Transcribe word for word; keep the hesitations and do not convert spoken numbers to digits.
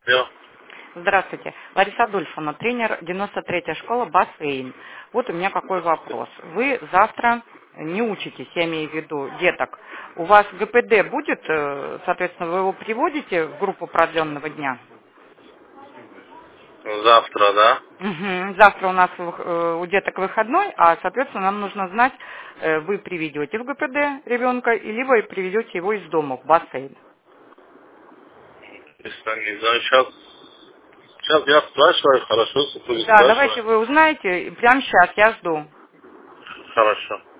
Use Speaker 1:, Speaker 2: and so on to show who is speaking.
Speaker 1: Да.
Speaker 2: Здравствуйте. Лариса Адольфовна, тренер девяносто третья школа Бассейн. Вот у меня какой вопрос. Вы завтра не учитесь, я имею в виду деток. У вас ГПД будет, э, соответственно, вы его приводите в группу продленного дня?
Speaker 1: Завтра, да?
Speaker 2: Мгм. Завтра у нас вых- э, у деток выходной, а, соответственно, нам нужно знать, э, вы приведете в ГПД ребенка, и либо приведете его из дома в бассейн.
Speaker 1: Если не знаю, сейчас, сейчас я спрашиваю, хорошо, супруги
Speaker 2: Да, давайте
Speaker 1: спрашиваю.
Speaker 2: вы узнаете, прямо сейчас, я жду.
Speaker 1: Хорошо.